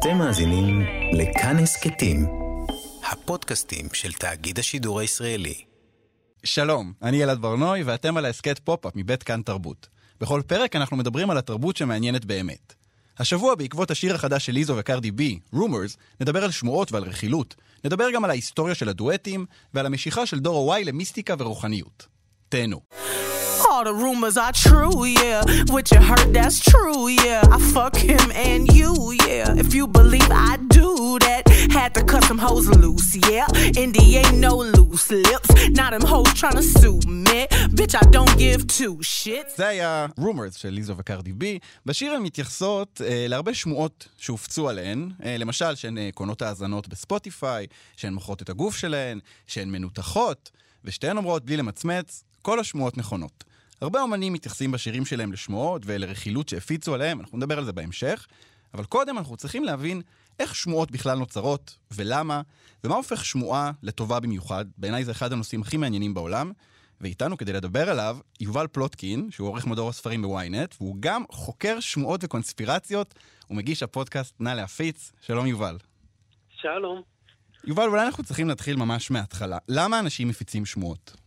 אתם מאזינים לכאן הסכתים, הפודקאסטים של תאגיד השידור הישראלי. שלום, אני ילד ברנוי ואתם על ההסכת פופ-אפ מבית כאן תרבות. בכל פרק אנחנו מדברים על התרבות שמעניינת באמת. השבוע בעקבות השיר החדש של ליזו וקרדי בי, Rumors, נדבר על שמועות ועל רכילות. נדבר גם על ההיסטוריה של הדואטים ועל המשיכה של דור הוואי למיסטיקה ורוחניות. תהנו. All the rumors are true, yeah. What you heard, that's true, yeah. I fuck him and you, yeah. If you believe I do that, had to cut some hoes loose, yeah. Indy ain't no loose lips. Now them hoes tryna sue me. Bitch, I don't give two shits. זה היה Rumors של ליזו וקרדי בי. בשיר הן מתייחסות להרבה שמועות שהופצו עליהן. למשל, שהן קונות האזנות בספוטיפיי, שהן מוכרות את הגוף שלהן, שהן מנותחות, ושתיהן אומרות בלי למצמץ, כל השמועות נכונות. הרבה אומנים מתייחסים בשירים שלהם לשמועות ולרכילות שהפיצו עליהם, אנחנו נדבר על זה בהמשך, אבל קודם אנחנו צריכים להבין איך שמועות בכלל נוצרות ולמה, ומה הופך שמועה לטובה במיוחד. בעיניי זה אחד הנושאים הכי מעניינים בעולם, ואיתנו כדי לדבר עליו, יובל פלוטקין, שהוא עורך מדור הספרים בוויינט, והוא גם חוקר שמועות וקונספירציות, ומגיש הפודקאסט נא להפיץ. שלום יובל. שלום. יובל, אולי אנחנו צריכים להתחיל ממש מההתחלה. למה אנשים מפיצים שמועות?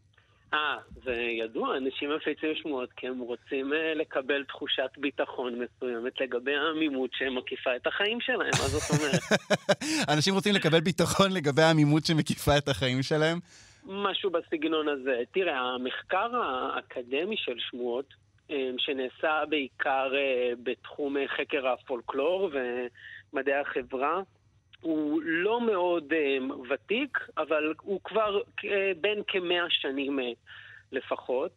זה ידוע, אנשים מפיצים שמועות כי הם רוצים לקבל תחושת ביטחון מסוימת לגבי העמימות שמקיפה את החיים שלהם, מה זאת אומרת? אנשים רוצים לקבל ביטחון לגבי העמימות שמקיפה את החיים שלהם? משהו בסגנון הזה. תראה, המחקר האקדמי של שמועות, שנעשה בעיקר בתחום חקר הפולקלור ומדעי החברה, הוא לא מאוד ותיק, אבל הוא כבר בין כ100 שנים לפחות,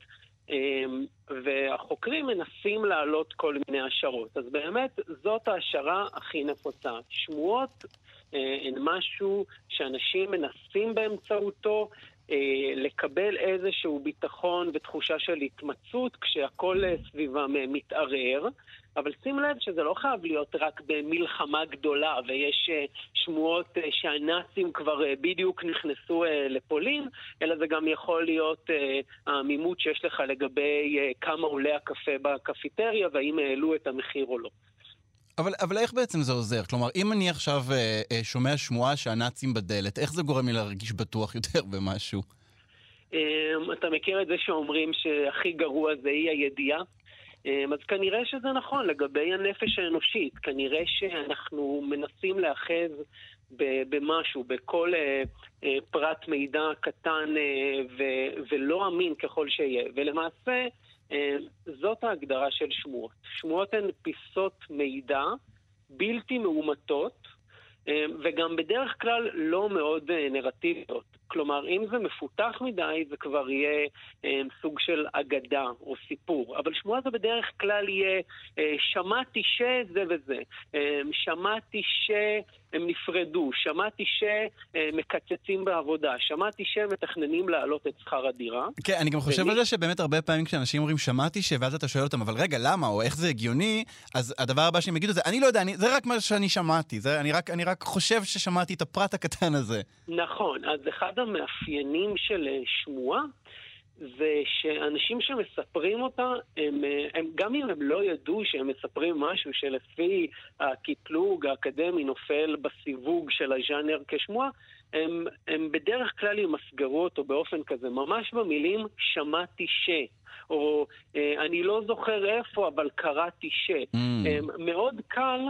והחוקרים מנסים להעלות כל מיני השערות. אז באמת זאת ההשערה הכי נפוצה. שמועות הן משהו שאנשים מנסים באמצעותו לקבל איזשהו ביטחון ותחושה של התמצאות כשהכל סביבם מתערער, אבל שים לב שזה לא חייב להיות רק במלחמה גדולה, ויש שמועות שהנאצים כבר בדיוק נכנסו לפולין, אלא זה גם יכול להיות העמימות שיש לך לגבי כמה עולה הקפה בקפיטריה, והאם העלו את המחיר או לא. אבל איך בעצם זה עוזר? כלומר, אם אני עכשיו שומע שמועה שהנאצים בדלת, איך זה גורם לי להרגיש בטוח יותר במשהו? אתה מכיר את זה שאומרים שהכי גרוע זה היא הידיעה? אז כנראה שזה נכון לגבי הנפש האנושית. כנראה שאנחנו מנסים לאחז במשהו, בכל פרט מידע קטן ולא אמין ככל שיהיה. ולמעשה, זאת ההגדרה של שמועות. שמועות הן פיסות מידע בלתי מאומתות, וגם בדרך כלל לא מאוד נרטיביות. כלומר, אם זה מפותח מדי, זה כבר יהיה סוג של אגדה או סיפור. אבל שמועה זה בדרך כלל יהיה, שמעתי שזה וזה, שמעתי שהם נפרדו, שמעתי שמקצצים בעבודה, שמעתי שמתכננים להעלות את שכר הדירה. כן, אני גם חושב על זה שבאמת הרבה פעמים כשאנשים אומרים שמעתי ואז אתה שואל אותם, אבל רגע, למה או איך זה הגיוני, אז הדבר הבא שהם יגידו זה, אני לא יודע, זה רק מה שאני שמעתי, אני רק חושב ששמעתי את הפרט הקטן הזה. נכון, אז אחד המאפיינים של שמועה זה שאנשים שמספרים אותה, גם אם הם לא ידעו שהם מספרים משהו שלפי הקטלוג האקדמי נופל בסיווג של הז'אנר כשמועה, הם בדרך כלל ימסגרו אותו באופן כזה, ממש במילים שמעתי או אני לא זוכר איפה, אבל קראתי מאוד קל,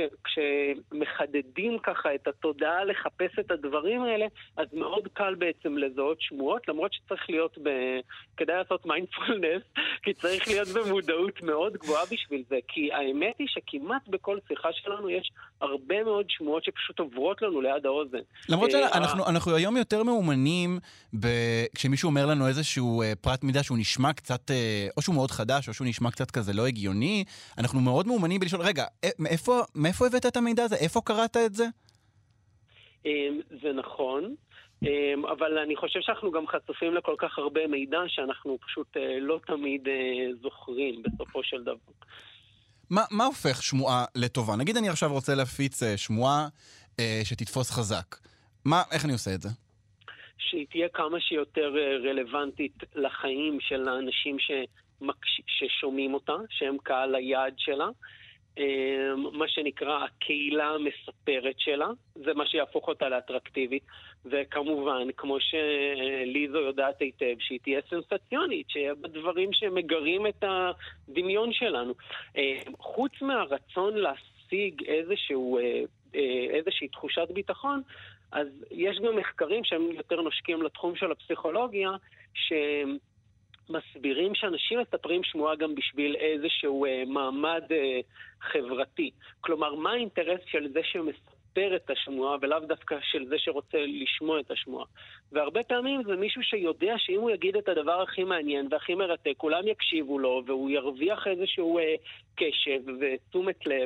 כשמחדדים ככה את התודעה לחפש את הדברים האלה, אז מאוד קל בעצם לזהות שמועות, למרות שצריך להיות כדאי לעשות מיינדפולנס, כי צריך להיות במודעות מאוד גבוהה בשביל זה, כי האמת היא שכמעט בכל שיחה שלנו יש הרבה מאוד שמועות שפשוט עוברות לנו ליד האוזן. למרות שאנחנו היום יותר מאומנים, כשמישהו אומר לנו איזשהו פרט מידע שהוא נשמע קצת, או שהוא מאוד חדש, או שהוא נשמע קצת כזה לא הגיוני, אנחנו מאוד מאומנים בלשאול, רגע, מאיפה הבאת את המידע הזה? איפה קראת את זה? זה נכון, אבל אני חושב שאנחנו גם חשופים לכל כך הרבה מידע, שאנחנו פשוט לא תמיד זוכרים בסופו של דבר. מה הופך שמועה לטובה? נגיד אני עכשיו רוצה להפיץ שמועה שתתפוס חזק. איך אני עושה את זה? שהיא תהיה כמה שיותר רלוונטית לחיים של האנשים ששומעים אותה, שהם קהל היעד שלה, מה שנקרא הקהילה המספרת שלה, זה מה שיהפוך אותה לאטרקטיבית, וכמובן, כמו שליזו יודעת היטב, שהיא תהיה סנסציונית, שיהיה בדברים שמגרים את הדמיון שלנו. חוץ מהרצון להשיג איזושהי תחושת ביטחון, אז יש גם מחקרים שהם יותר נושקים לתחום של הפסיכולוגיה, מסבירים שאנשים מספרים שמועה גם בשביל איזשהו מעמד חברתי. כלומר, מה האינטרס של זה שמספר את השמועה, ולאו דווקא של זה שרוצה לשמוע את השמועה. והרבה פעמים זה מישהו שיודע שאם הוא יגיד את הדבר הכי מעניין והכי מרתק, כולם יקשיבו לו, והוא ירוויח איזשהו קשב ותשומת לב,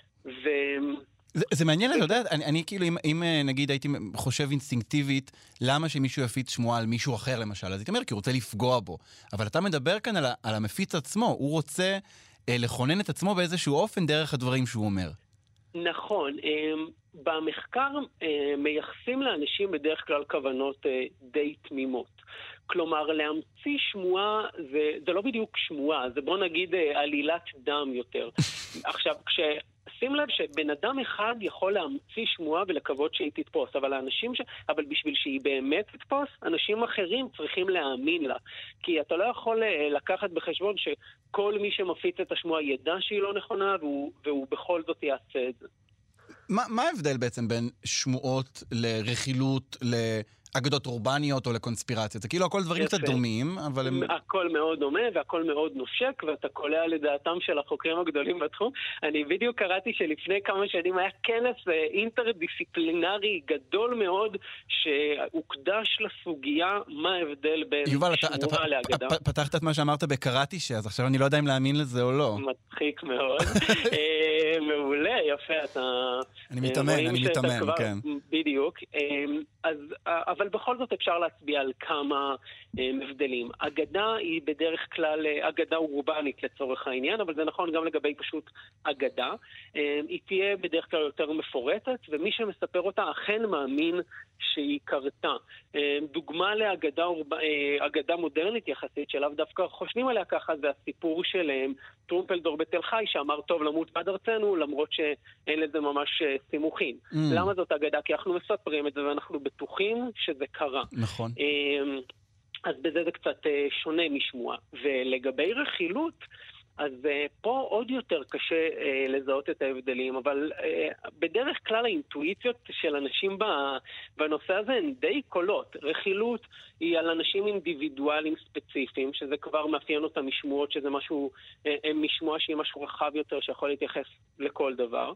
זה מעניין, אתה יודע, אני כאילו, אם נגיד הייתי חושב אינסטינקטיבית, למה שמישהו יפיץ שמועה על מישהו אחר למשל, אז הייתי אומר, כי הוא רוצה לפגוע בו. אבל אתה מדבר כאן על המפיץ עצמו, הוא רוצה לכונן את עצמו באיזשהו אופן דרך הדברים שהוא אומר. נכון, במחקר מייחסים לאנשים בדרך כלל כוונות די תמימות. כלומר, להמציא שמועה, זה לא בדיוק שמועה, זה בוא נגיד עלילת דם יותר. עכשיו, שים לב שבן אדם אחד יכול להמציא שמועה ולקוות שהיא תתפוס, אבל בשביל שהיא באמת תתפוס, אנשים אחרים צריכים להאמין לה. כי אתה לא יכול לקחת בחשבון שכל מי שמפיץ את השמועה ידע שהיא לא נכונה, והוא בכל זאת יעשה את זה. מה ההבדל בעצם בין שמועות לרכילות, לאגדות אורבניות או לקונספירציות? זה כאילו הכל דברים קצת דומים, אבל הם... הכל מאוד דומה והכל מאוד נושק, ואתה קולע לדעתם של החוקרים הגדולים בתחום. אני בדיוק קראתי שלפני כמה שנים היה כנס אינטרדיסציפלינרי גדול מאוד, שהוקדש לסוגיה מה ההבדל בין שמועה לאגדה. פתחת את מה שאמרת בקראתי, אז עכשיו אני לא יודע אם להאמין לזה או לא. מצחיק מאוד. מעולה, יפה, אתה... אני מתאמן, כן. בדיוק. אבל בכל זאת אפשר להצביע על כמה מבדלים. אגדה היא בדרך כלל אגדה אורבנית לצורך העניין, אבל זה נכון גם לגבי פשוט אגדה. היא תהיה בדרך כלל יותר מפורטת, ומי שמספר אותה אכן מאמין שהיא קרתה. דוגמה לאגדה מודרנית יחסית, שלאו דווקא חושבים עליה ככה, זה הסיפור של טרומפלדור בתל חי, שאמר טוב למות בעד ארצנו, למרות שאין לזה ממש סימוכין. למה זאת אגדה? כי אנחנו מספרים את זה ואנחנו בטוחים שזה קרה. נכון. אז בזה זה קצת שונה משמועה. ולגבי רכילות, אז פה עוד יותר קשה לזהות את ההבדלים, אבל בדרך כלל האינטואיציות של אנשים בנושא הזה הן די קולות. רכילות היא על אנשים אינדיבידואליים ספציפיים, שזה כבר מאפיין אותם משמועות, שזה משהו, משמועה שהיא משהו רחב יותר שיכול להתייחס לכל דבר.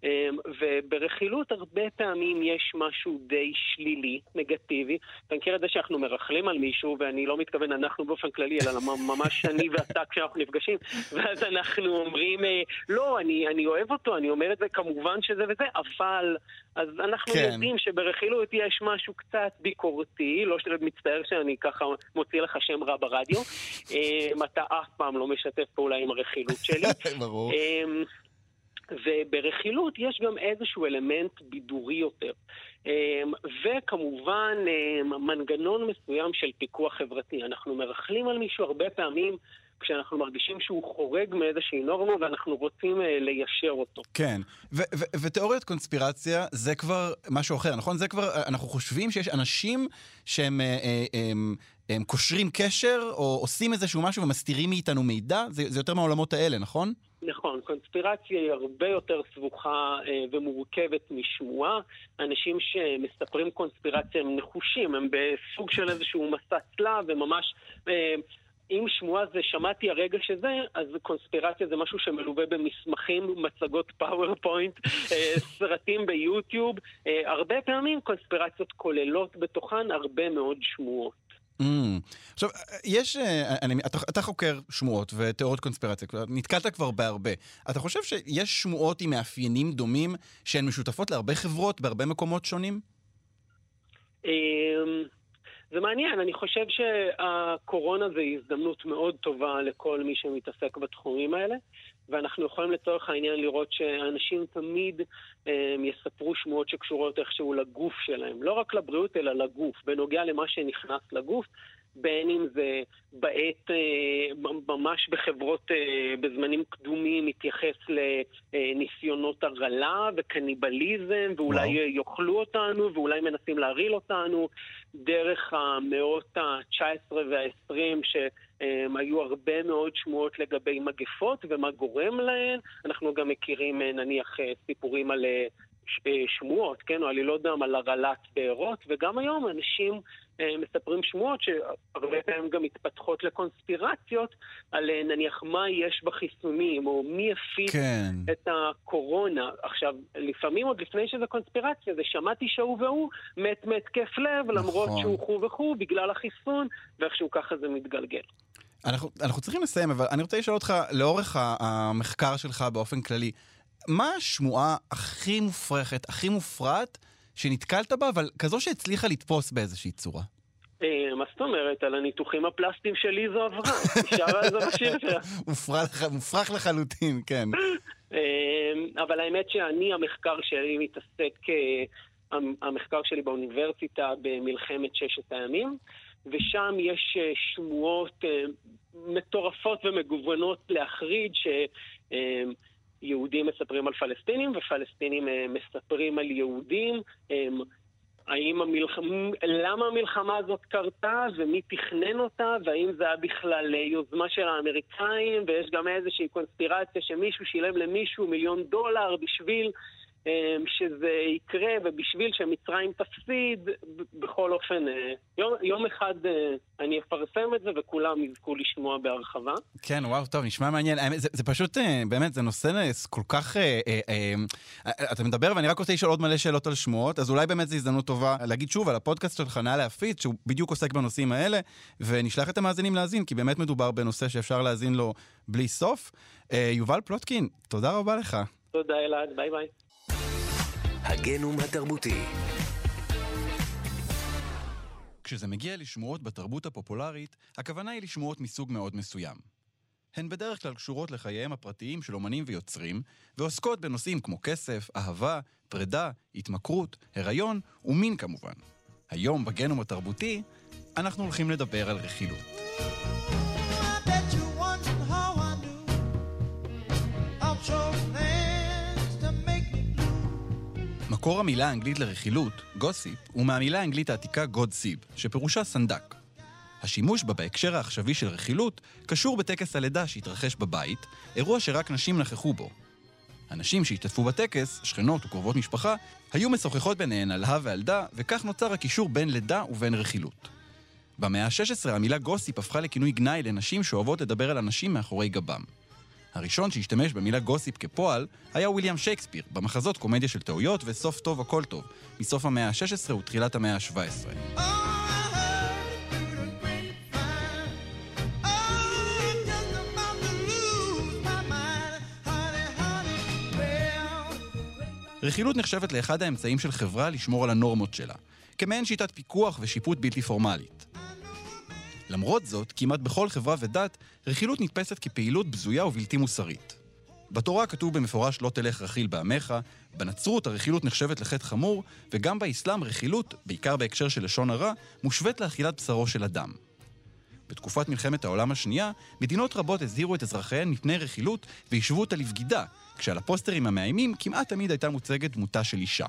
וברכילות הרבה פעמים יש משהו די שלילי, נגטיבי. אתה מכיר את זה שאנחנו מרחלים על מישהו, ואני לא מתכוון אנחנו באופן כללי, אלא ממש אני ואתה כשאנחנו נפגשים, ואז אנחנו אומרים, לא, אני אוהב אותו, אני אומר את זה כמובן שזה וזה, אבל אז אנחנו יודעים שברכילות יש משהו קצת ביקורתי, לא מצטער שאני ככה מוציא לך שם רע ברדיו, אתה אף פעם לא משתף פעולה עם הרכילות שלי. ברור. וברכילות יש גם איזשהו אלמנט בידורי יותר. וכמובן מנגנון מסוים של פיקוח חברתי. אנחנו מרחלים על מישהו הרבה פעמים כשאנחנו מרגישים שהוא חורג מאיזושהי נורמה ואנחנו רוצים ליישר אותו. כן, ותיאוריית קונספירציה זה כבר משהו אחר, נכון? זה כבר, אנחנו חושבים שיש אנשים שהם הם קושרים קשר או עושים איזשהו משהו ומסתירים מאיתנו מידע, זה יותר מהעולמות האלה, נכון? נכון, קונספירציה היא הרבה יותר סבוכה ומורכבת משמועה. אנשים שמספרים קונספירציה הם נחושים, הם בסוג של איזשהו מסע צלב, וממש אם שמועה זה שמעתי הרגע שזה, אז קונספירציה זה משהו שמלווה במסמכים, מצגות פאורפוינט, סרטים ביוטיוב. הרבה פעמים קונספירציות כוללות בתוכן הרבה מאוד שמועות. עכשיו, אתה חוקר שמועות ותיאוריות קונספירציה, נתקלת כבר בהרבה. אתה חושב שיש שמועות עם מאפיינים דומים שהן משותפות להרבה חברות בהרבה מקומות שונים? זה מעניין, אני חושב שהקורונה זה הזדמנות מאוד טובה לכל מי שמתעסק בתחומים האלה, ואנחנו יכולים לצורך העניין לראות שאנשים תמיד יספרו שמועות שקשורות איכשהו לגוף שלהם, לא רק לבריאות אלא לגוף, בנוגע למה שנכנס לגוף, בין אם זה בעת, ממש בחברות בזמנים קדומים, מתייחס לניסיונות הרעלה וקניבליזם, ואולי יאכלו אותנו, ואולי מנסים להרעיל אותנו, דרך המאות ה-19 וה-20, שהיו הרבה מאוד שמועות לגבי מגפות, ומה גורם להן. אנחנו גם מכירים, נניח, סיפורים על שמועות, כן, או עלילות דם על הרעלת בארות, וגם היום אנשים מספרים שמועות שהרבה פעמים גם מתפתחות לקונספירציות על נניח מה יש בחיסונים, או מי הפיץ את הקורונה. עכשיו, לפעמים עוד לפני שזה קונספירציה, זה שמעתי שהוא והוא מת מהתקף לב, למרות שהוא חו וחו בגלל החיסון, ואיכשהו ככה זה מתגלגל. אנחנו צריכים לסיים, אבל אני רוצה לשאול אותך, לאורך המחקר שלך באופן כללי, מה השמועה הכי מופרכת, הכי מופרעת, שנתקלת בה, אבל כזו שהצליחה לתפוס באיזושהי צורה? מה זאת אומרת? על הניתוחים הפלסטיים של ליזו אברהם. נשאר על זה בשיר שלה. מופרך לחלוטין, כן. אבל האמת שאני, המחקר שלי מתעסק, המחקר שלי באוניברסיטה במלחמת ששת הימים, ושם יש שמועות מטורפות ומגוונות להחריד יהודים מספרים על פלסטינים, ופלסטינים מספרים על יהודים. למה המלחמה הזאת קרתה, ומי תכנן אותה, והאם זה היה בכלל יוזמה של האמריקאים, ויש גם איזושהי קונספירציה שמישהו שילם למישהו $1,000,000 בשביל שזה יקרה, ובשביל שמצרים תפסיד. בכל אופן, יום אחד אני אפרסם את זה, וכולם יזכו לשמוע בהרחבה. כן, וואו, טוב, נשמע מעניין. זה פשוט, באמת, זה נושא כל כך... אתה מדבר, ואני רק רוצה לשאול עוד מלא שאלות על שמועות, אז אולי באמת זו הזדמנות טובה להגיד שוב על הפודקאסט שלך, נא להפיץ, שהוא בדיוק עוסק בנושאים האלה, ונשלח את המאזינים להאזין, כי באמת מדובר בנושא שאפשר להאזין לו בלי סוף. יובל פלוטקין, תודה רבה לך. תודה אלעד, ביי ביי. הגנום התרבותי. כשזה מגיע לשמועות בתרבות הפופולרית, הכוונה היא לשמועות מסוג מאוד מסוים. הן בדרך כלל קשורות לחייהם הפרטיים של אומנים ויוצרים, ועוסקות בנושאים כמו כסף, אהבה, פרידה, התמכרות, הריון ומין כמובן. היום בגנום התרבותי אנחנו הולכים לדבר על רכילות. מקור המילה האנגלית לרכילות, גוסיפ, הוא מהמילה האנגלית העתיקה גודסיב, שפירושה סנדק. השימוש בה בהקשר העכשווי של רכילות קשור בטקס הלידה שהתרחש בבית, אירוע שרק נשים נכחו בו. הנשים שהשתתפו בטקס, שכנות וקרובות משפחה, היו משוחחות ביניהן על והילדה, וכך נוצר הקישור בין לידה ובין רכילות. במאה ה-16 המילה גוסיפ הפכה לכינוי גנאי לנשים שאוהבות לדבר על אנשים מאחורי גבם. הראשון שהשתמש במילה גוסיפ כפועל היה וויליאם שייקספיר, במחזות קומדיה של טעויות וסוף טוב הכל טוב, מסוף המאה ה-16 ותחילת המאה ה-17. רכילות נחשבת לאחד האמצעים של חברה לשמור על הנורמות שלה, כמעין שיטת פיקוח ושיפוט בלתי פורמלית. למרות זאת, כמעט בכל חברה ודת, רכילות נתפסת כפעילות בזויה ובלתי מוסרית. בתורה כתוב במפורש לא תלך רכיל בעמך, בנצרות הרכילות נחשבת לחטא חמור, וגם באסלאם רכילות, בעיקר בהקשר של לשון הרע, מושווית לאכילת בשרו של אדם. בתקופת מלחמת העולם השנייה, מדינות רבות הזהירו את אזרחיהן מפני רכילות וישבו אותה לבגידה, כשעל הפוסטרים המאיימים כמעט תמיד הייתה מוצגת דמותה של אישה.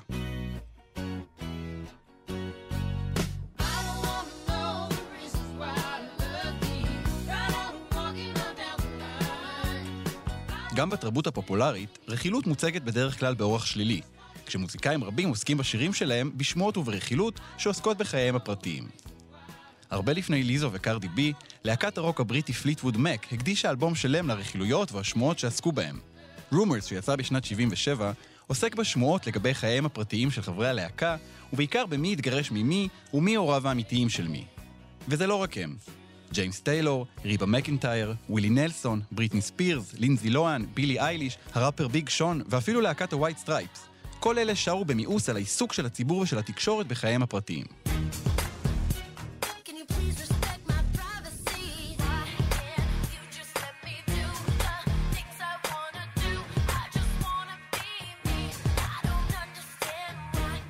גם בתרבות הפופולרית, רכילות מוצגת בדרך כלל באורח שלילי, כשמוזיקאים רבים עוסקים בשירים שלהם בשמות וברכילות שעוסקות בחייהם הפרטיים. הרבה לפני ליזו וקרדי בי, להקת הרוק הבריטי פליטווד מק הקדישה אלבום שלם לרכילויות והשמועות שעסקו בהם. Rumors, שיצא בשנת 77, עוסק בשמועות לגבי חייהם הפרטיים של חברי הלהקה, ובעיקר במי התגרש ממי ומי הוריו האמיתיים של מי. וזה לא רק הם. ג'יימס טיילור, ריבה מקינטייר, ווילי נלסון, בריטני ספירס, לינזי לוהן, בילי אייליש, הראפר ביג שון ואפילו להקת הווייט סטרייפס. כל אלה שרו במיאוס על העיסוק של הציבור ושל התקשורת בחייהם הפרטיים.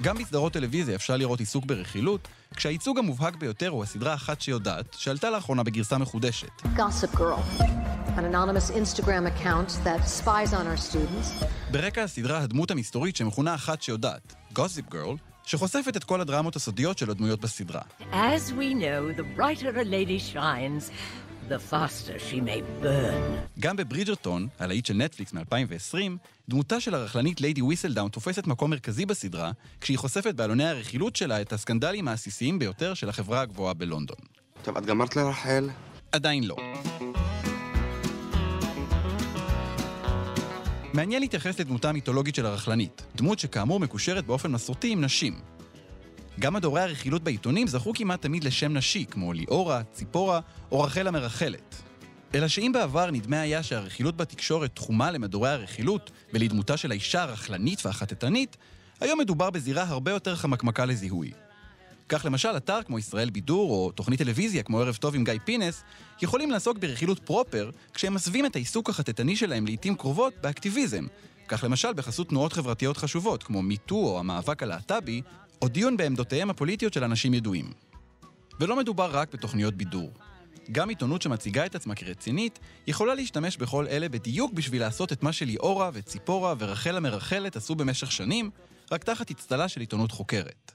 גם בסדרות טלוויזיה אפשר לראות עיסוק ברכילות, כשהייצוג המובהק ביותר הוא הסדרה אחת שיודעת, שעלתה לאחרונה בגרסה מחודשת. Gossip Girl, an anonymous Instagram account that spies on our students. ברקע הסדרה הדמות המסתורית שמכונה אחת שיודעת, Gossip Girl, שחושפת את כל הדרמות הסודיות של הדמויות בסדרה. As we know, the brighter a lady shines, the faster she may burn. גם בברידג'רטון, הלהיט של נטפליקס מ-2020, דמותה של הרכלנית ליידי ויסלדאון תופסת מקום מרכזי בסדרה, כשהיא חושפת בעלוני הרכילות שלה את הסקנדלים העסיסיים ביותר של החברה הגבוהה בלונדון. טוב, את גמרת לרחל? עדיין לא. מעניין להתייחס לדמותה המיתולוגית של הרכלנית, דמות שכאמור מקושרת באופן מסורתי עם נשים. גם מדורי הרכילות בעיתונים זכו כמעט תמיד לשם נשי, כמו ליאורה, ציפורה או רחל המרחלת. אלא שאם בעבר נדמה היה שהרכילות בתקשורת תחומה למדורי הרכילות ולדמותה של האישה הרכלנית והחטטנית, היום מדובר בזירה הרבה יותר חמקמקה לזיהוי. כך למשל אתר כמו ישראל בידור או תוכנית טלוויזיה כמו ערב טוב עם גיא פינס יכולים לעסוק ברכילות פרופר כשהם מסווים את העיסוק החטטני שלהם לעתים קרובות באקטיביזם. כך למשל בחסות תנועות חברתיות חשובות כמו מיטו או המאבק הלהט"בי או דיון בעמדותיהם הפוליטיות של אנשים ידועים. ולא מדובר רק בתוכניות בידור. גם עיתונות שמציגה את עצמה כרצינית יכולה להשתמש בכל אלה בדיוק בשביל לעשות את מה שליאורה וציפורה ורחל המרחלת עשו במשך שנים, רק תחת הצטלה של עיתונות חוקרת.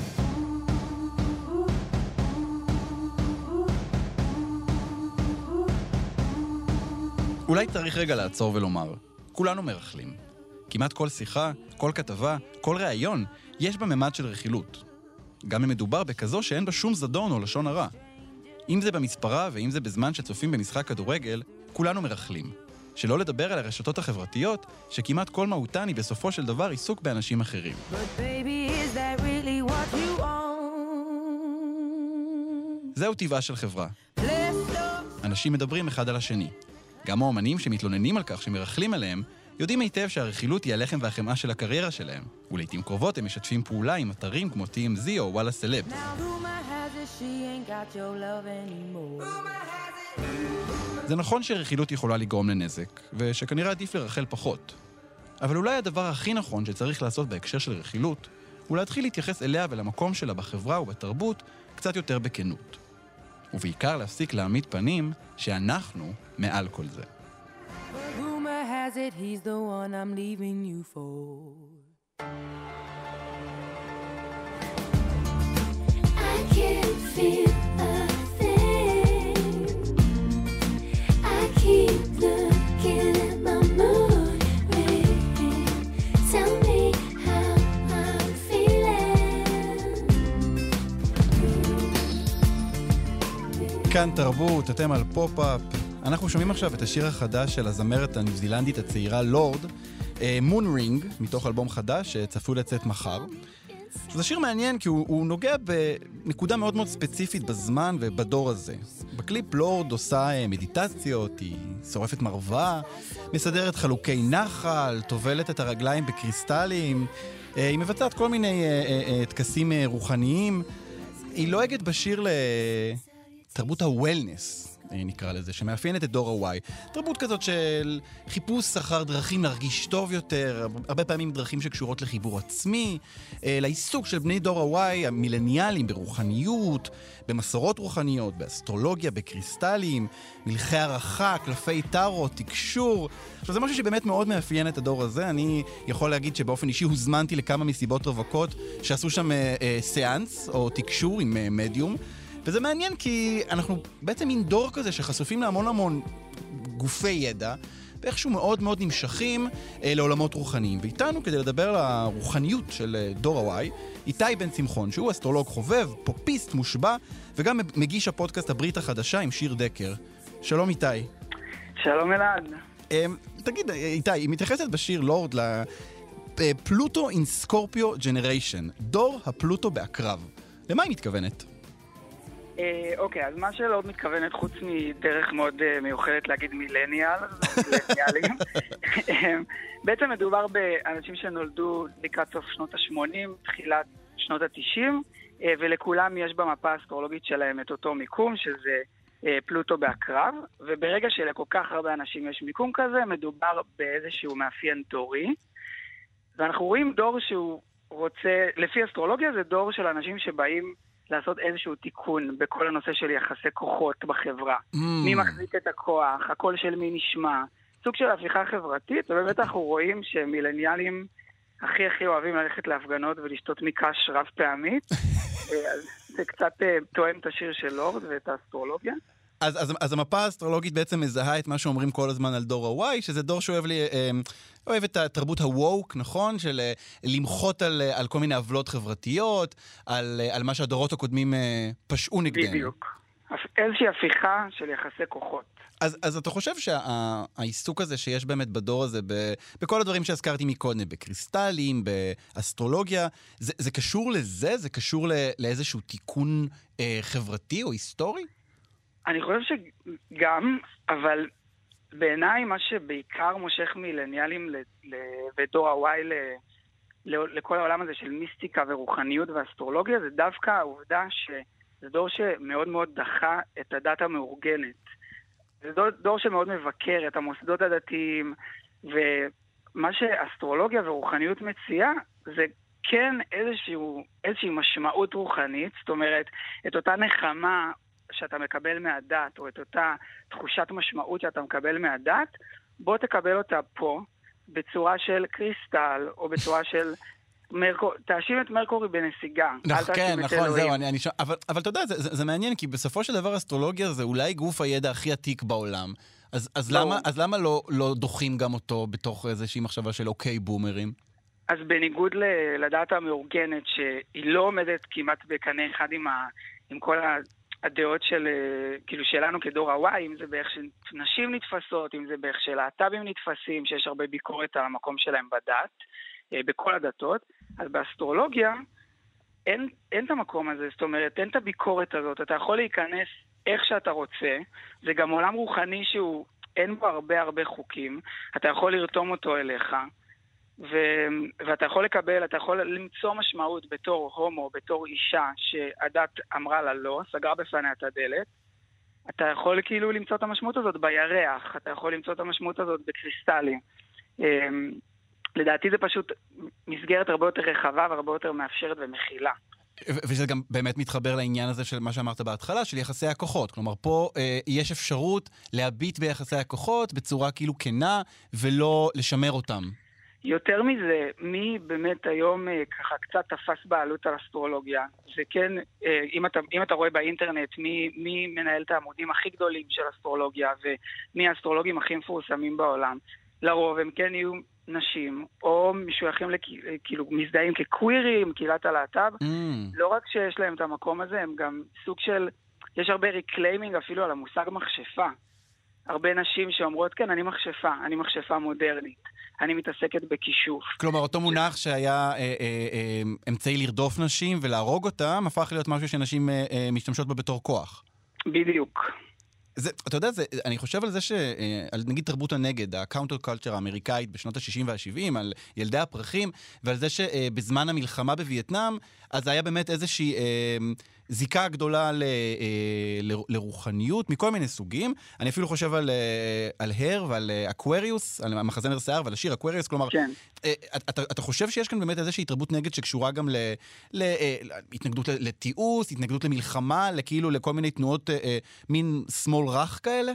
אולי צריך רגע לעצור ולומר, כולנו מרחלים. כמעט כל שיחה, כל כתבה, כל ראיון, יש בה ממד של רכילות. גם אם מדובר בכזו שאין בה שום זדון או לשון הרע. אם זה במספרה ואם זה בזמן שצופים במשחק כדורגל, כולנו מרחלים. שלא לדבר על הרשתות החברתיות, שכמעט כל מהותן היא בסופו של דבר עיסוק באנשים אחרים. זהו טבעה של חברה. אנשים מדברים אחד על השני. גם האומנים שמתלוננים על כך שמרחלים עליהם, יודעים היטב שהרכילות היא הלחם והחמאה של הקריירה שלהם, ולעיתים קרובות הם משתפים פעולה עם אתרים כמו TMZ או וואלה סלב. זה נכון שרכילות יכולה לגרום לנזק, ושכנראה עדיף לרחל פחות. אבל אולי הדבר הכי נכון שצריך לעשות בהקשר של רכילות, הוא להתחיל להתייחס אליה ולמקום שלה בחברה ובתרבות קצת יותר בכנות. ובעיקר להפסיק להעמיד פנים שאנחנו מעל כל זה. Has it, he's the one I'm leaving you for. I can't feel a thing. I keep looking at my moon ring. Tell me how I'm feeling. כאן תרבות, אתם על פופ-אפ. אנחנו שומעים עכשיו את השיר החדש של הזמרת הניו זילנדית הצעירה לורד, מון רינג, מתוך אלבום חדש שצפוי לצאת מחר. זה שיר מעניין כי הוא נוגע בנקודה מאוד מאוד ספציפית בזמן ובדור הזה. בקליפ לורד עושה מדיטציות, היא שורפת מרווה, מסדרת חלוקי נחל, טובלת את הרגליים בקריסטלים, היא מבצעת כל מיני טקסים רוחניים. היא לועגת בשיר לתרבות הוולנס, נקרא לזה, שמאפיינת את דור ה-Y. תרבות כזאת של חיפוש אחר דרכים להרגיש טוב יותר, הרבה פעמים דרכים שקשורות לחיבור עצמי, לעיסוק של בני דור ה-Y, המילניאלים, ברוחניות, במסורות רוחניות, באסטרולוגיה, בקריסטלים, מלכי הערכה, קלפי טארו, תקשור. עכשיו, זה משהו שבאמת מאוד מאפיין את הדור הזה. אני יכול להגיד שבאופן אישי הוזמנתי לכמה מסיבות רווקות שעשו שם סיאנס או תקשור עם מדיום. וזה מעניין כי אנחנו בעצם מין דור כזה שחשופים להמון גופי ידע, ואיכשהו מאוד מאוד נמשכים לעולמות רוחניים. ואיתנו כדי לדבר על הרוחניות של דור ה-Y, איתי בן שמחון, שהוא אסטרולוג חובב, פופיסט מושבע, וגם מגיש הפודקאסט הברית החדשה עם שיר דקר. שלום איתי. שלום אלעד. תגיד איתי, היא מתייחסת בשיר לורד לפלוטו אין סקורפיו ג'נריישן, דור הפלוטו בעקרב. למה היא מתכוונת? אוקיי, אז מה שלא מתכוונת חוץ מדרך מאוד מיוחדת להגיד מילניאלים, בעצם מדובר באנשים שנולדו לקראת סוף שנות ה-80, תחילת שנות ה-90, ולכולם יש במפה האסטרולוגית שלהם את אותו מיקום, שזה פלוטו בעקרב, וברגע שלכל כך הרבה אנשים יש מיקום כזה, מדובר באיזשהו מאפיין דורי, ואנחנו רואים דור שהוא רוצה, לפי אסטרולוגיה זה דור של אנשים שבאים לעשות איזשהו תיקון בכל הנושא של יחסי כוחות בחברה. מי מחזיק את הכוח, הקול של מי נשמע, סוג של הפיכה חברתית, ובאמת אנחנו רואים שמילניאלים הכי אוהבים ללכת להפגנות ולשתות מקש רב פעמית. זה קצת תואם את השיר של לורד ואת האסטרולוגיה. אז המפה האסטרולוגית בעצם מזהה את מה שאומרים כל הזמן על דור ה-Y, שזה דור שאוהב את התרבות ה-woke, נכון? של למחות על כל מיני עוולות חברתיות, על מה שהדורות הקודמים פשעו נגדנו. בדיוק. איזושהי הפיכה של יחסי כוחות. אז אתה חושב שהעיסוק הזה שיש באמת בדור הזה, בכל הדברים שהזכרתי מקודם, בקריסטלים, באסטרולוגיה, זה קשור לזה? זה קשור לאיזשהו תיקון חברתי או היסטורי? אני חושב שגם, אבל בעיניי מה שבעיקר מושך מילניאלים ודור ה-Y לכל העולם הזה של מיסטיקה ורוחניות ואסטרולוגיה, זה דווקא העובדה שזה דור שמאוד מאוד דחה את הדת המאורגנת. זה דור שמאוד מבקר את המוסדות הדתיים, ומה שאסטרולוגיה ורוחניות מציעה זה כן איזושהי משמעות רוחנית, זאת אומרת, את אותה נחמה שאתה מקבל מהדת, או את אותה תחושת משמעות שאתה מקבל מהדת, בוא תקבל אותה פה, בצורה של קריסטל, או בצורה של תאשים את מרקורי בנסיגה. כן, נכון, זהו, אבל אתה יודע, זה מעניין, כי בסופו של דבר אסטרולוגיה זה אולי גוף הידע הכי עתיק בעולם. אז למה לא דוחים גם אותו בתוך איזושהי מחשבה של אוקיי בומרים? אז בניגוד לדעת המאורגנת, שהיא לא עומדת כמעט בקנה אחד עם כל הדעות כאילו שלנו כדור ה-Y, אם זה באיך שנשים נתפסות, אם זה באיך שלהט"בים נתפסים, שיש הרבה ביקורת על המקום שלהם בדת, בכל הדתות, אז באסטרולוגיה אין את המקום הזה, זאת אומרת, אין את הביקורת הזאת, אתה יכול להיכנס איך שאתה רוצה, זה גם עולם רוחני שהוא, אין בו הרבה חוקים, אתה יכול לרתום אותו אליך, ואתה יכול לקבל, אתה יכול למצוא משמעות בתור הומו, בתור אישה שהדת אמרה לה לא, סגרה בפניה את הדלת, אתה יכול כאילו למצוא את המשמעות הזאת בירח, אתה יכול למצוא את המשמעות הזאת בקריסטלים. לדעתי זה פשוט מסגרת הרבה יותר רחבה והרבה יותר מאפשרת ומכילה. וזה גם באמת מתחבר לעניין הזה של מה שאמרת בהתחלה, של יחסי הכוחות. כלומר, פה יש אפשרות להביט ביחסי הכוחות בצורה כאילו כנה, ולא לשמר אותם. יותר מזה, מי באמת היום ככה קצת תפס בעלות על אסטרולוגיה, זה כן, אם אתה רואה באינטרנט מי מנהל את העמודים הכי גדולים של אסטרולוגיה, ומי האסטרולוגים הכי מפורסמים בעולם, לרוב הם כן יהיו נשים, או משוייכים כאילו מזדהים כקווירים, קהילת הלהט"ב, לא רק שיש להם את המקום הזה, הם גם סוג של, יש הרבה ריקליימינג אפילו על המושג מכשפה. הרבה נשים שאומרות, כן, אני מכשפה מודרנית. אני מתעסקת בכישוף. כלומר, אותו מונח שהיה אמצעי לרדוף נשים ולהרוג אותם, הפך להיות משהו שנשים משתמשות בה בתור כוח. בדיוק. אתה יודע, אני חושב על זה על נגיד תרבות הנגד, הקאונטר קולצ'ר האמריקאית בשנות ה-60 וה-70, על ילדי הפרחים, ועל זה שבזמן המלחמה בווייטנאם, אז היה באמת איזושהי זיקה גדולה לרוחניות, מכל מיני סוגים. אני אפילו חושב על הר ועל אקווריוס, על מחזמר שיער ועל השיר אקווריוס, כלומר, כן. אתה חושב שיש כאן באמת איזושהי תרבות נגד שקשורה גם להתנגדות לתיעוש, התנגדות למלחמה, כאילו לכל מיני תנועות מין שמאל רך כאלה?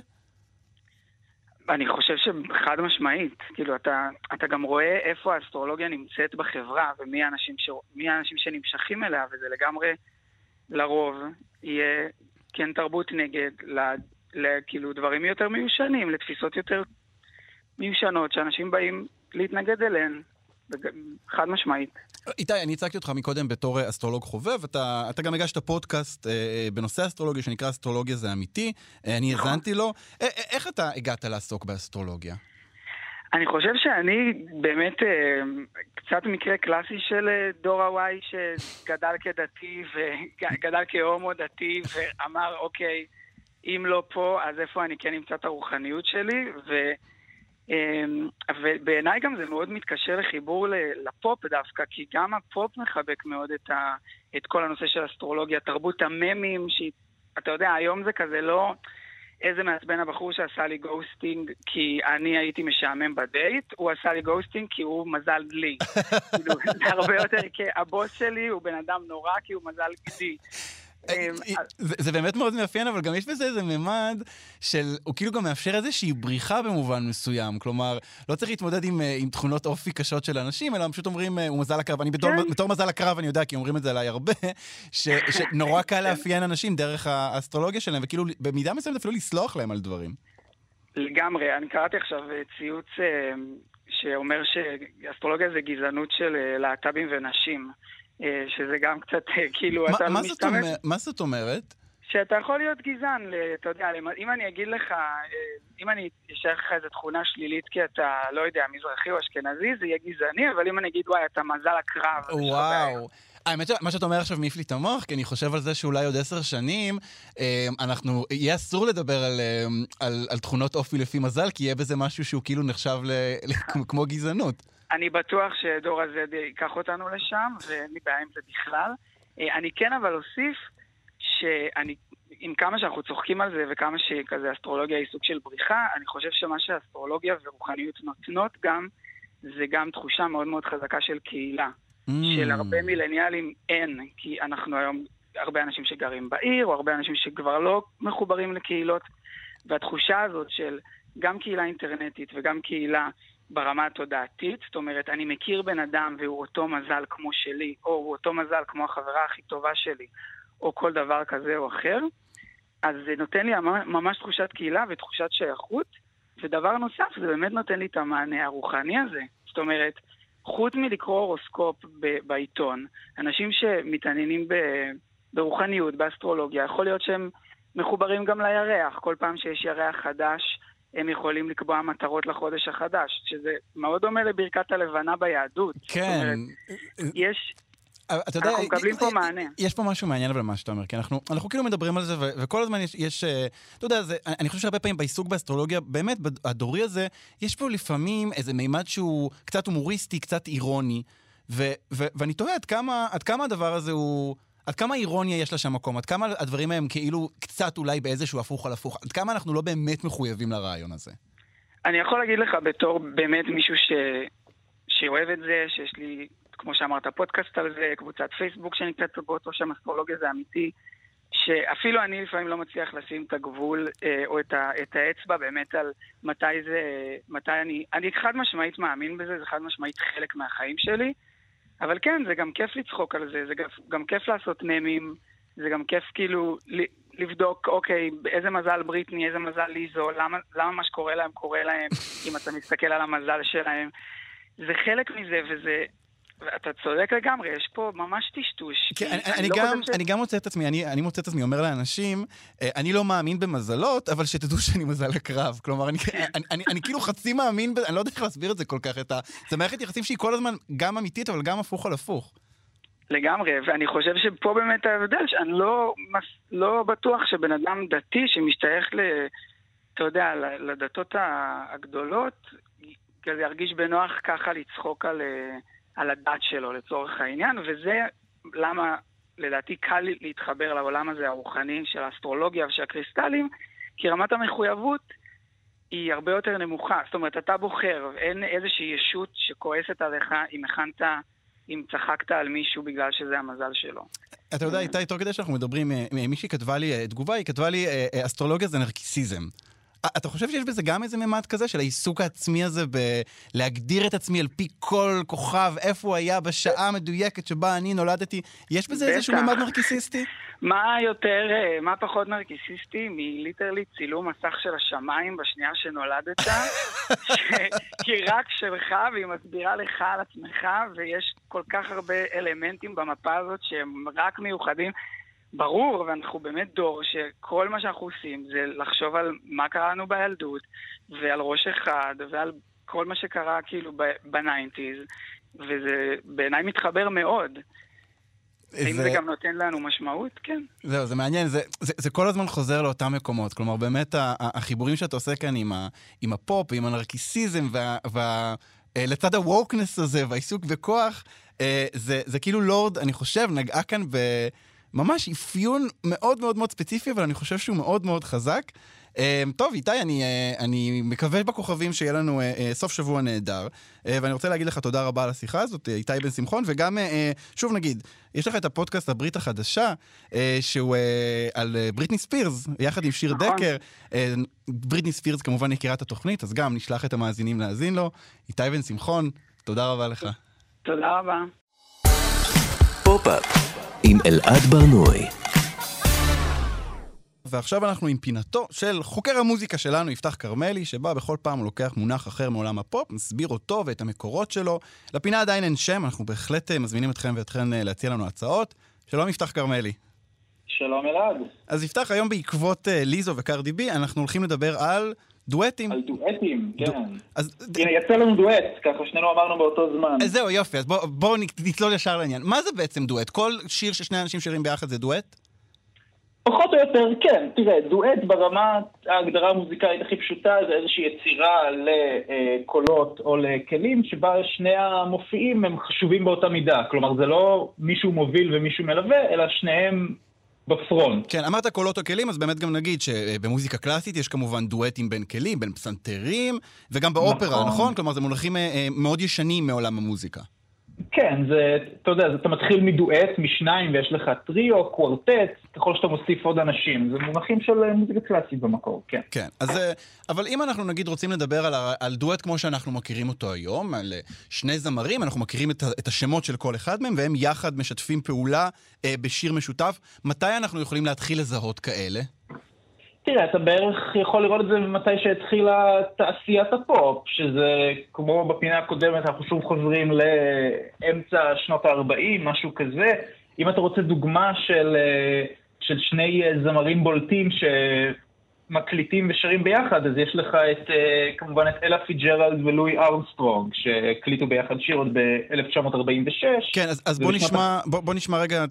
אני חושב שחד משמעית, כאילו אתה גם רואה איפה האסטרולוגיה נמצאת בחברה, ומי האנשים שנמשכים אליה, וזה לגמרי לרוב יהיה כן תרבות נגד, כאילו דברים יותר מיושנים, לתפיסות יותר מיושנות, שאנשים באים להתנגד אליהן, חד משמעית. איתי, אני הצגתי אותך מקודם בתור אסטרולוג חובב, אתה גם הגשת פודקאסט בנושא אסטרולוגיה שנקרא אסטרולוגיה זה אמיתי, אני הזנתי לו. איך אתה הגעת לעסוק באסטרולוגיה? אני חושב שאני באמת קצת מקרה קלאסי של דור ה-Y שגדל כדתי וגדל כהומו דתי ואמר אוקיי, אם לא פה אז איפה אני כן אמצא את הרוחניות שלי, ובעיניי גם זה מאוד מתקשר לחיבור לפופ דווקא, כי גם הפופ מחבק מאוד את כל הנושא של אסטרולוגיה, תרבות הממים, שאתה יודע, היום זה כזה לא איזה מעצבן הבחור שעשה לי גוסטינג כי אני הייתי משעמם בדייט, הוא עשה לי גוסטינג כי הוא מזל גלי. זה הרבה יותר, כי הבוס שלי הוא בן אדם נורא כי הוא מזל גדי. זה באמת מאוד מאפיין, אבל גם יש בזה איזה ממד של, הוא כאילו גם מאפשר איזושהי בריחה במובן מסוים, כלומר, לא צריך להתמודד עם תכונות אופי קשות של אנשים, אלא פשוט אומרים, הוא מזל הקרב, אני בתור מזל הקרב אני יודע, כי אומרים את זה עליי הרבה, שנורא קל לאפיין אנשים דרך האסטרולוגיה שלהם, וכאילו במידה מסוימת אפילו לסלוח להם על דברים. לגמרי, אני קראתי עכשיו ציוץ שאומר שאסטרולוגיה זה גזענות של להט"בים ונשים, שזה גם קצת כאילו אתה לא משתמש. מה זאת אומרת? שאתה יכול להיות גזען, אתה יודע, אם אני אגיד לך, אם אני אשאר לך איזו תכונה שלילית כי אתה, לא יודע, מזרחי או אשכנזי, זה יהיה גזעני, אבל אם אני אגיד, וואי, אתה מזל הקרב. וואו. האמת מה שאתה אומר עכשיו מעיף לי את המוח, כי אני חושב על זה שאולי עוד 10 שנים, יהיה אסור לדבר על תכונות אופי לפי מזל, כי יהיה בזה משהו שהוא כאילו נחשב כמו גזענות. אני בטוח שדור הזה ייקח אותנו לשם, ואין לי בעיה עם זה בכלל. אני כן אבל אוסיף, עם כמה שאנחנו צוחקים על זה, וכמה שכזה אסטרולוגיה היא סוג של בריחה, אני חושב שמה שאסטרולוגיה ורוחניות נותנות גם, זה גם תחושה מאוד מאוד חזקה של קהילה. של הרבה מילניאלים אין, כי אנחנו היום הרבה אנשים שגרים בעיר, או הרבה אנשים שכבר לא מחוברים לקהילות, והתחושה הזאת של גם קהילה אינטרנטית וגם קהילה ברמה התודעתית, זאת אומרת, אני מכיר בן אדם והוא אותו מזל כמו שלי, או הוא אותו מזל כמו החברה הכי טובה שלי, או כל דבר כזה או אחר, אז זה נותן לי ממש תחושת קהילה ותחושת שייכות, ודבר נוסף, זה באמת נותן לי את המענה הרוחני הזה. זאת אומרת, חוץ מלקרוא הורוסקופ בעיתון, אנשים שמתעניינים ברוחניות, באסטרולוגיה, יכול להיות שהם מחוברים גם לירח. כל פעם שיש ירח חדש, הם יכולים לקבוע מטרות לחודש החדש, שזה מאוד דומה לברכת הלבנה ביהדות. כן. אנחנו מקבלים פה מענה. יש פה משהו מעניין אבל מה שאתה אומר, כי אנחנו כאילו מדברים על זה, וכל הזמן יש, אתה יודע, אני חושב שהרבה פעמים בעיסוק באסטרולוגיה, באמת, הדורי הזה, יש פה לפעמים איזה מימד שהוא קצת הומוריסטי, קצת אירוני, ואני תוהה עד כמה הדבר הזה הוא, עד כמה אירוניה יש לה שם מקום, עד כמה הדברים הם כאילו קצת אולי באיזשהו הפוך על הפוך, עד כמה אנחנו לא באמת מחויבים לרעיון הזה. אני יכול להגיד לך בתור באמת מישהו שאוהב את זה, שיש לי, כמו שאמרת, פודקאסט על זה, קבוצת פייסבוק שנקראת באותו שם אסטרולוגיה זה אמיתי, שאפילו אני לפעמים לא מצליח לשים את הגבול או את האצבע באמת על מתי אני חד משמעית מאמין בזה, זה חד משמעית חלק מהחיים שלי, אבל כן, זה גם כיף לצחוק על זה, זה גם כיף לעשות ממים, זה גם כיף כאילו לבדוק, אוקיי, איזה מזל בריטני, איזה מזל ליזו, למה מה שקורה להם קורה להם, אם אתה מסתכל על המזל שלהם, זה חלק מזה וזה, אתה צודק לגמרי, יש פה ממש טשטוש. אני גם מוצא את עצמי, אני מוצא את עצמי, אומר לאנשים, אני לא מאמין במזלות, אבל שתדעו שאני מזל הקרב. כלומר, אני כאילו חצי מאמין, אני לא יודע איך להסביר את זה כל כך, זה מערכת יחסים שהיא כל הזמן גם אמיתית, אבל גם הפוך על הפוך. לגמרי, ואני חושב שפה באמת ההבדל, שאני לא בטוח שבן אדם דתי שמשתייך אתה יודע, לדתות הגדולות, כזה ירגיש בנוח ככה לצחוק על הדת שלו לצורך העניין, וזה למה לדעתי קל להתחבר לעולם הזה הרוחני של האסטרולוגיה ושל הקריסטלים, כי רמת המחויבות היא הרבה יותר נמוכה. זאת אומרת, אתה בוחר, אין איזושהי ישות שכועסת עליך אם צחקת על מישהו בגלל שזה המזל שלו. אתה יודע, איתי, תוך כדי שאנחנו מדברים, מישהי כתבה לי תגובה, היא כתבה לי, אסטרולוגיה זה נרקיסיזם. אתה חושב שיש בזה גם איזה ממד כזה של העיסוק העצמי הזה בלהגדיר את עצמי על פי כל כוכב, איפה הוא היה בשעה המדויקת שבה אני נולדתי? יש בזה איזשהו ממד נרקיסיסטי? מה פחות נרקיסיסטי מליטרלי צילום מסך של השמיים בשנייה שנולדת, כי רק שלך והיא מסבירה לך על עצמך, ויש כל כך הרבה אלמנטים במפה הזאת שהם רק מיוחדים. ברור, ואנחנו באמת דור שכל מה שאנחנו עושים זה לחשוב על מה קראנו בילדות, ועל ראש אחד, ועל כל מה שקרה כאילו בניינטיז, וזה בעיניי מתחבר מאוד. אם זה גם נותן לנו משמעות, כן. זהו, זה מעניין, זה כל הזמן חוזר לאותם מקומות, כלומר באמת החיבורים שאתה עושה כאן עם הפופ, עם הנרקיסיזם, לצד הווקנס הזה, והעיסוק בכוח, זה כאילו לורד, אני חושב, נגעה כאן ממש אפיון מאוד מאוד מאוד ספציפי, אבל אני חושב שהוא מאוד מאוד חזק. טוב, איתי, אני מקווה בכוכבים שיהיה לנו סוף שבוע נהדר, ואני רוצה להגיד לך תודה רבה על השיחה הזאת, איתי בן שמחון, וגם, שוב נגיד, יש לך את הפודקאסט הברית החדשה, שהוא על בריטני ספירס, יחד עם שיר דקר. בריטני ספירס כמובן הכירה את התוכנית, אז גם נשלח את המאזינים להאזין לו. איתי בן שמחון, תודה רבה לך. תודה רבה. פופ-אפ עם אלעד ברנועי. ועכשיו אנחנו עם פינתו של חוקר המוזיקה שלנו, יפתח קרמלי, שבא בכל פעם הוא לוקח מונח אחר מעולם הפופ, מסביר אותו ואת המקורות שלו. לפינה עדיין אין שם, אנחנו בהחלט מזמינים אתכם ואתכן להציע לנו הצעות. שלום יפתח קרמלי. שלום אלעד. אז יפתח, היום בעקבות ליזו וקרדי בי, אנחנו הולכים לדבר על דואטים. על דואטים, כן. הנה, יצא לנו דואט, ככה שנינו אמרנו באותו זמן. אז זהו, יופי, אז בואו נצלול ישר לעניין. מה זה בעצם דואט? כל שיר ששני אנשים שרים ביחד זה דואט? פחות או יותר, כן. תראה, דואט ברמה ההגדרה המוזיקלית הכי פשוטה זה איזושהי יצירה לקולות או לכלים שבה שני המופיעים הם חשובים באותה מידה. כלומר, זה לא מישהו מוביל ומישהו מלווה, אלא שניהם בפרונט. כן, אמרת קולות או כלים, אז באמת גם נגיד שבמוזיקה קלאסית יש כמובן דואטים בין כלים, בין פסנתרים, וגם באופרה, נכון? כלומר, זה מונחים מאוד ישנים מעולם המוזיקה. כן, אתה יודע, אתה מתחיל מדואט, משניים, ויש לך טריו, קוורטט, ככל שאתה מוסיף עוד אנשים. זה מונחים של מוזיקה קלאסית במקור, כן. כן, אז, אבל אם אנחנו נגיד רוצים לדבר על דואט כמו שאנחנו מכירים אותו היום, על שני זמרים, אנחנו מכירים את השמות של כל אחד מהם, והם יחד משתפים פעולה בשיר משותף. מתי אנחנו יכולים להתחיל לזהות כאלה? תראה, אתה בערך יכול לראות את זה מתי שהתחילה תעשיית הפופ, שזה כמו בפינה הקודמת, אנחנו שוב חוזרים לאמצע שנות ה-40, משהו כזה. אם אתה רוצה דוגמה של שני זמרים בולטים שמקליטים ושרים ביחד, אז יש לך כמובן את אלה פיג'רלד ולואי ארמסטרונג, שהקליטו ביחד שיר עוד ב-1946. כן, אז בוא נשמע רגע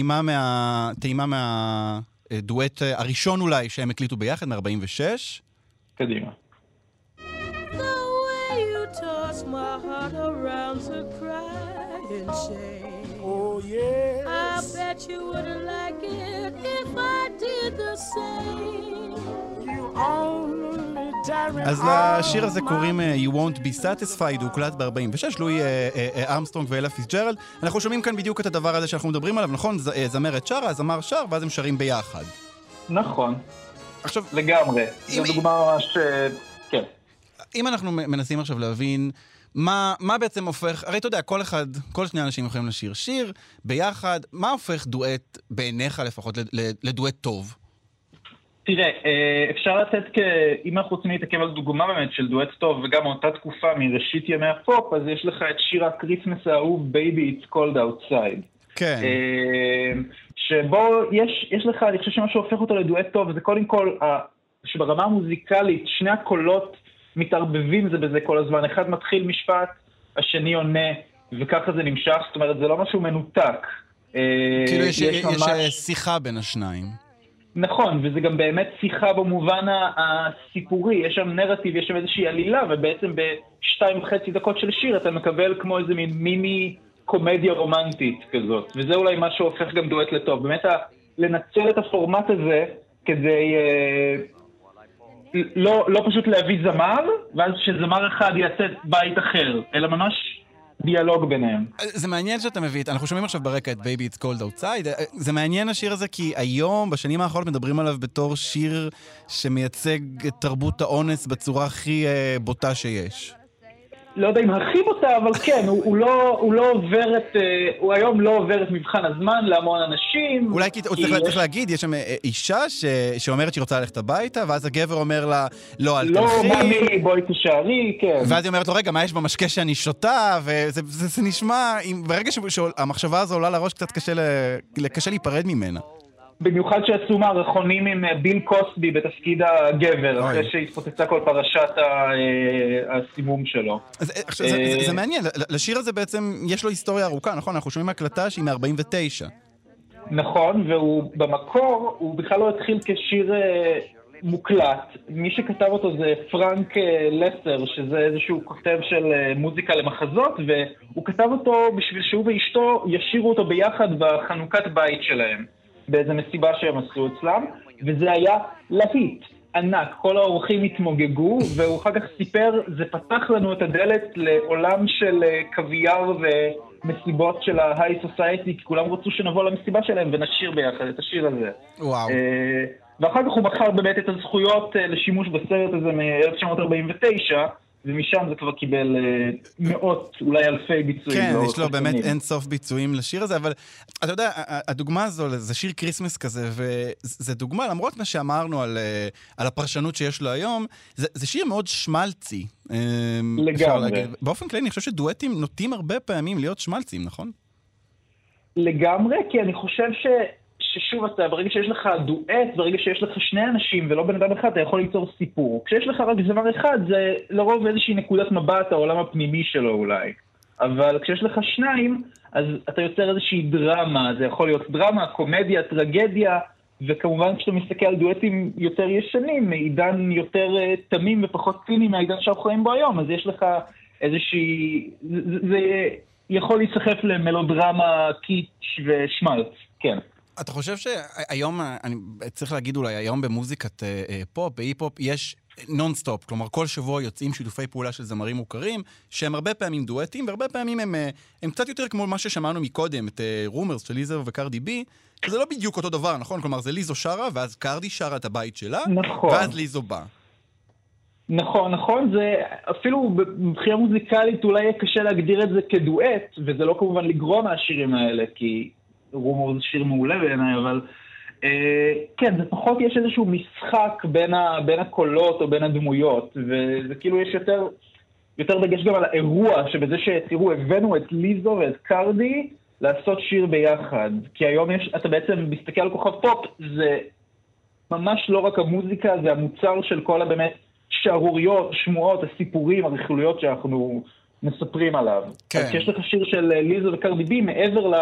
טעימה דואט הראשון אולי שהם הקליטו ביחד מ-46. קדימה. The way you toss my heart around to cry and shame. Oh yeah. I bet you wouldn't like it if I did the same. You only אז לשיר הזה קוראים You Won't Be Satisfied, הוא הוקלט ב-46, לואי ארמסטרונג ואלה פיצג'רלד. אנחנו שומעים כאן בדיוק את הדבר הזה שאנחנו מדברים עליו, נכון? זמרת שרה, הזמר שר, ואז הם שרים ביחד. נכון. עכשיו, לגמרי. זו דוגמה ממש, כן. אם אנחנו מנסים עכשיו להבין מה בעצם הופך, הרי אתה יודע, כל שני אנשים יכולים לשיר שיר ביחד, מה הופך דואט בעיניך לפחות לדואט טוב? תראה, אפשר לתת, אם אנחנו רוצים להתעכב על דוגמה באמת של דואט טוב, וגם אותה תקופה מראשית ימי הפופ, אז יש לך את שיר הקריסמס האהוב, Baby It's Cold Outside. כן. שבו יש לך, אני חושב שמה שהופך אותו לדואט טוב, זה קודם כל, שברמה המוזיקלית, שני הקולות מתערבבים זה בזה כל הזמן. אחד מתחיל משפט, השני עונה, וככה זה נמשך, זאת אומרת, זה לא משהו מנותק. כאילו יש שיחה בין השניים. נכון, וזה גם באמת שיחה במובן הסיפורי, יש שם נרטיב, יש שם איזושהי עלילה, ובעצם ב2.5 דקות של שיר אתה מקבל כמו איזה מין מיני קומדיה רומנטית כזאת, וזה אולי מה שהופך גם דואט לטוב, באמת לנצל את הפורמט הזה כדי לא פשוט להביא זמר, ואז שזמר אחד יעשה בית אחר, אלא ממש דיאלוג ביניהם. זה מעניין שאתה מביא, אנחנו שומעים עכשיו ברקע את Baby It's Cold Outside, זה מעניין השיר הזה כי היום, בשנים האחרונות מדברים עליו בתור שיר שמייצג את תרבות האונס בצורה הכי בוטה שיש. לא יודע אם הכי בוטה, אבל כן, הוא לא עובר הוא היום לא עובר את מבחן הזמן להמון אנשים. אולי צריך להגיד, יש שם אישה שאומרת שהיא רוצה ללכת הביתה, ואז הגבר אומר לה, לא, אל תלכי. לא, מאמי, בואי תשארי, כן. ואז היא אומרת לו, רגע, מה יש במשקה שאני שותה? וזה נשמע, ברגע שהמחשבה הזו עולה לראש, קצת קשה להיפרד ממנה. במיוחד שעשו מערכונים עם ביל קוסבי בתפקיד הגבר, אחרי שהתפוצצה כל פרשת הסימום שלו. זה מעניין, לשיר הזה בעצם יש לו היסטוריה ארוכה, נכון? אנחנו שומעים הקלטה שהיא מ-49. נכון, והוא במקור, הוא בכלל לא התחיל כשיר מוקלט. מי שכתב אותו זה פרנק לסר, שזה איזשהו כותב של מוזיקה למחזות, והוא כתב אותו בשביל שהוא ואשתו ישירו אותו ביחד בחנוכת בית שלהם. באיזה מסיבה שהם עשו אצלם, וזה היה להיט ענק, כל האורחים התמוגגו, והוא אחר כך סיפר, זה פתח לנו את הדלת לעולם של קוויאר ומסיבות של ההיי סוסייטי, כי כולם רצו שנבוא למסיבה שלהם ונשיר ביחד את השיר הזה. וואו. ואחר כך הוא מכר באמת את הזכויות לשימוש בסרט הזה מ-1949, ומשם זה כבר קיבל מאות, אולי אלפי ביצועים. כן, יש לו באמת אין סוף ביצועים לשיר הזה, אבל אתה יודע, הדוגמה הזו, זה שיר קריסמס כזה, וזה דוגמה, למרות מה שאמרנו על הפרשנות שיש לו היום, זה שיר מאוד שמלצי. לגמרי. באופן כללי, אני חושב שדואטים נוטים הרבה פעמים להיות שמלצים, נכון? לגמרי, כי אני חושב ששוב אתה, ברגע שיש לך דואט, ברגע שיש לך שני אנשים ולא בן אדם אחד, אתה יכול ליצור סיפור. כשיש לך רק זמר אחד, זה לרוב איזושהי נקודת מבט, העולם הפנימי שלו אולי. אבל כשיש לך שניים, אז אתה יוצר איזושהי דרמה, זה יכול להיות דרמה, קומדיה, טרגדיה, וכמובן כשאתה מסתכל על דואטים יותר ישנים, מעידן יותר תמים ופחות ציני מהעידן שאנחנו חיים בו היום, אז יש לך איזושהי, זה יכול להיסחף למלודרמה, קיץ' ושמלץ, כן. אתה חושב שהיום, אני צריך להגיד אולי, היום במוזיקת פופ, בהיפ-הופ, יש נונסטופ, כלומר כל שבוע יוצאים שיתופי פעולה של זמרים מוכרים, שהם הרבה פעמים דואטים, והרבה פעמים הם קצת יותר כמו מה ששמענו מקודם, את רומרס של ליזו וקרדי בי, שזה לא בדיוק אותו דבר, נכון? כלומר זה ליזו שרה, ואז קרדי שרה את הבית שלה, נכון. ואז ליזו בא. נכון, זה אפילו מבחינה מוזיקלית אולי יהיה קשה להגדיר את זה כדואט, וזה לא כמובן לגרוע מהשירים האלה, כי רומור זה שיר מעולה בעיניי, אבל כן, זה פחות יש איזשהו משחק בין הקולות או בין הדמויות, וזה כאילו יש יותר דגש גם על האירוע, שבזה שתראו, הבאנו את ליזו ואת קרדי לעשות שיר ביחד, כי היום אתה בעצם מסתכל על כוכב פופ, זה ממש לא רק המוזיקה, זה המוצר של כל הבאמת שערוריות, שמועות, הסיפורים, הרכילויות שאנחנו מספרים עליו. כן. אז כשיש לך שיר של ליזו וקרדי בי, מעבר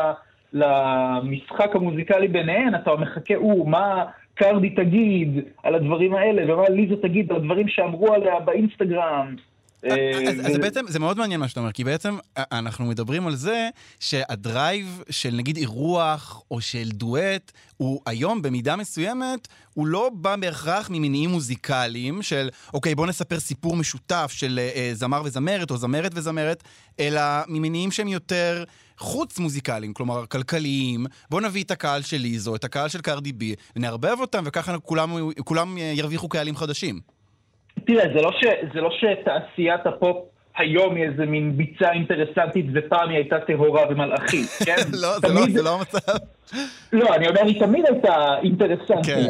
למשחק המוזיקלי ביניהן, אתה מחכה, מה קרדי תגיד על הדברים האלה, ומה ליזו תגיד על הדברים שאמרו עליה באינסטגרם. אז בעצם, זה מאוד מעניין מה שאתה אומר, כי בעצם אנחנו מדברים על זה שהדרייב של נגיד אירוח או של דואט, הוא היום במידה מסוימת, הוא לא בא בהכרח ממניעים מוזיקליים של, אוקיי, בוא נספר סיפור משותף של זמר וזמרת או זמרת וזמרת, אלא ממניעים שהם יותר חוץ מוזיקליים, כלומר כלכליים, בוא נביא את הקהל של ליזו, את הקהל של קרדי בי, ונערבב אותם וככה כולם ירוויחו קהלים חדשים. תראה, זה לא שתעשיית הפופ היום היא איזה מין ביצה אינטרסנטית ופעם היא הייתה טהורה ומלאכית, כן? לא, זה לא המצב. לא, אני אומר, היא תמיד הייתה אינטרסנטית.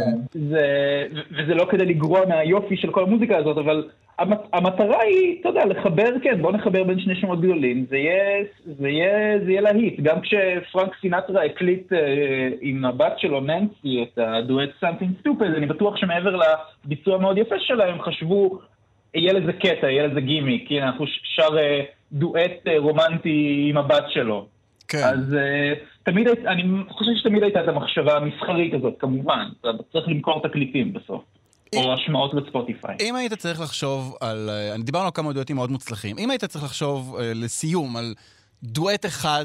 וזה לא כדי לגרוע מהיופי של כל המוזיקה הזאת, אבל המטרה היא, אתה יודע, לחבר, כן, בוא נחבר בין שני שמות גדולים, זה יהיה להיט. גם כשפרנק סינטרה הקליט עם הבת שלו, ננסי, את הדואט Something Stupid, אני בטוח שמעבר לביצוע מאוד יפה שלה, הם חשבו, יהיה לזה קטע, יהיה לזה גימי, כי אנחנו שר דואט רומנטי עם הבת שלו. כן. אז אני חושב שתמיד הייתה את המחשבה המסחרית הזאת, כמובן, צריך למכור תקליטים בסוף. או השמעות לספוטיפיי. אם היית צריך לחשוב על, דיברנו על כמה דואטים מאוד מוצלחים, אם היית צריך לחשוב לסיום על דואט אחד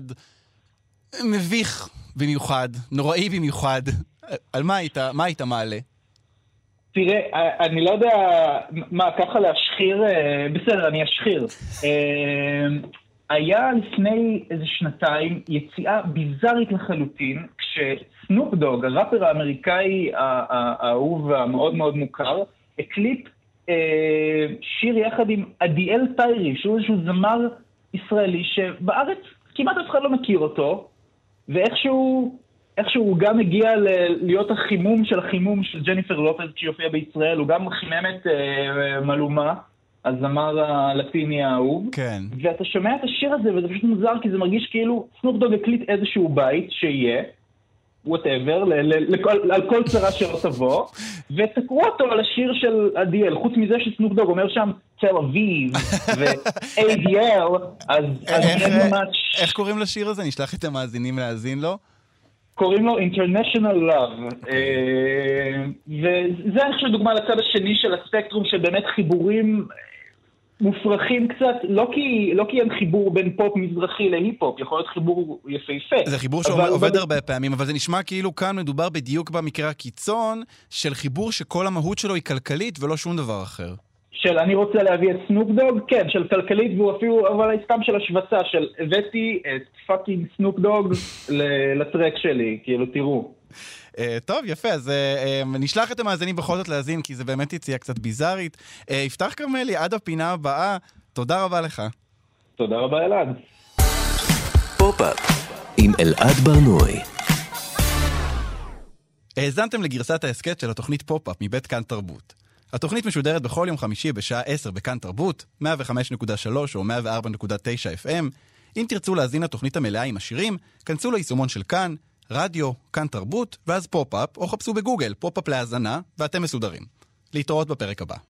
מביך במיוחד, נוראי במיוחד, על מה היית מעלה? תראה, אני לא יודע מה, ככה להשחיר, בסדר, אני אשחיר. היה לפני איזה שנתיים יציאה ביזרית לחלוטין, כשסנופ דוג, הראפר האמריקאי האהוב והמאוד מאוד מוכר, הקליט שיר יחד עם עדיאל טיירי, שהוא איזשהו זמר ישראלי שבארץ כמעט אף אחד לא מכיר אותו, ואיכשהו הוא גם הגיע להיות החימום של ג'ניפר לופז כשהופיע בישראל, הוא גם חימם את מלומה, הזמר הלטיני האהוב. כן. ואתה שומע את השיר הזה, וזה פשוט מוזר, כי זה מרגיש כאילו סנופ דוג הקליט איזשהו בית שיהיה, whatever, על כל צרה שלא תבוא, ותקרו אותו על השיר של עדיאל, חוץ מזה שסנופ דוג אומר שם תל אביב, ו-ADL, אז אין ממש... איך קוראים לשיר הזה? נשלח את המאזינים להאזין לו? קוראים לו International Love, וזה אני חושב דוגמה לצד השני של הספקטרום, שבאמת חיבורים מופרכים קצת, לא כי אין חיבור בין פופ מזרחי להיפ-הופ, יכול להיות חיבור יפהפה. זה חיבור שעובד הרבה פעמים, אבל זה נשמע כאילו כאן מדובר בדיוק במקרה הקיצון של חיבור שכל המהות שלו היא כלכלית ולא שום דבר אחר. של אני רוצה להביא את סנופ דוג, כן, של כלכלית, והוא אפילו, אבל סתם של השבצה, של הבאתי את פאקינג סנופ דוג לטרק שלי, כאילו תראו. טוב, יפה, אז נשלח את המאזינים בכל זאת להאזין, כי זה באמת יציאה קצת ביזארית. יפתח כרמלי, עד הפינה הבאה, תודה רבה לך. תודה רבה אלעד. פופ-אפ עם אלעד ברנועי. האזנתם לגרסת ההסקט של התוכנית פופ-אפ מבית כאן תרבות. התוכנית משודרת בכל יום חמישי בשעה 10 בכאן תרבות, 105.3 או 104.9 FM. אם תרצו להזין לתוכנית המלאה עם השירים, כנסו ליישומון של כאן, רדיו, כאן תרבות, ואז פופ-אפ, או חפשו בגוגל פופ-אפ להאזנה, ואתם מסודרים. להתראות בפרק הבא.